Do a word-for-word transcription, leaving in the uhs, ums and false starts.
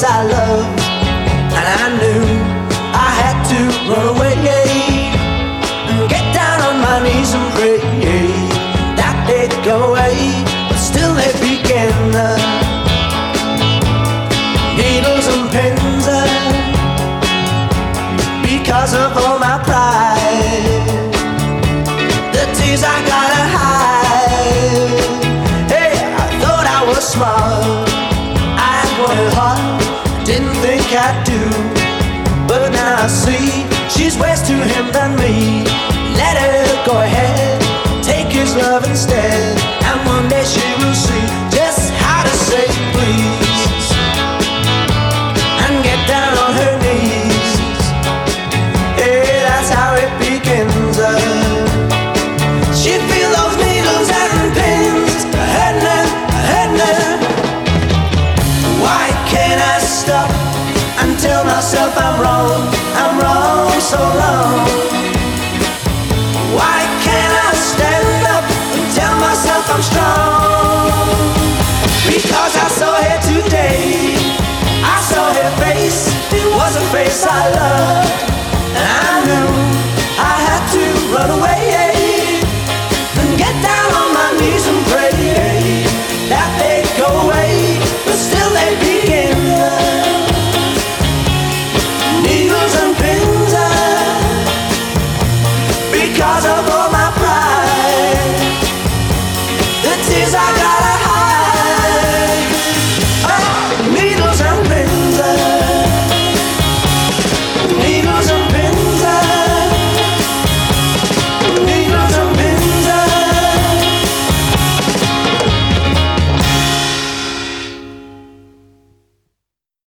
face I loved, and I knew I had to run away and get down on my knees and pray that they'd go away. But still they began, uh, needles and pins, uh, because of all my pride, the tears I gotta hide. Hey, I thought I was smart, I wanted hard, didn't think I'd do. But now I see she's worse to him than me. Let her go ahead, take his love instead, and one day she will see just how to say please and get down on her knees. Hey, that's how it begins. uh. She feel those needles and pins hurting her, hurting her. Why can't I stop and tell myself I'm wrong, I'm wrong so long? Why can't I stand up and tell myself I'm strong? Because I saw her today, I saw her face, it was a face I loved, and I knew I had to run away.